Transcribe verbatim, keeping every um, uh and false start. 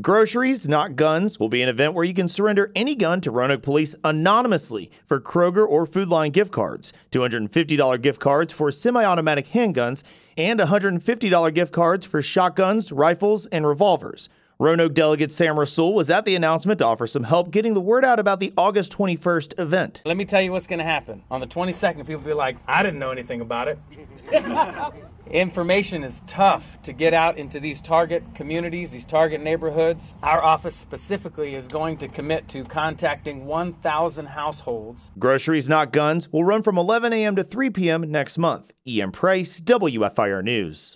Groceries, Not Guns will be an event where you can surrender any gun to Roanoke Police anonymously for Kroger or Food Lion gift cards, two hundred fifty dollars gift cards for semi-automatic handguns, and one hundred fifty dollars gift cards for shotguns, rifles, and revolvers. Roanoke Delegate Sam Rasul was at the announcement to offer some help getting the word out about the August twenty-first event. Let me tell you what's going to happen. On the twenty-second, people will be like, I didn't know anything about it. Information is tough to get out into these target communities, these target neighborhoods. Our office specifically is going to commit to contacting one thousand households. Groceries Not Guns will run from eleven a.m. to three p.m. next month. Ian Price, W F I R News.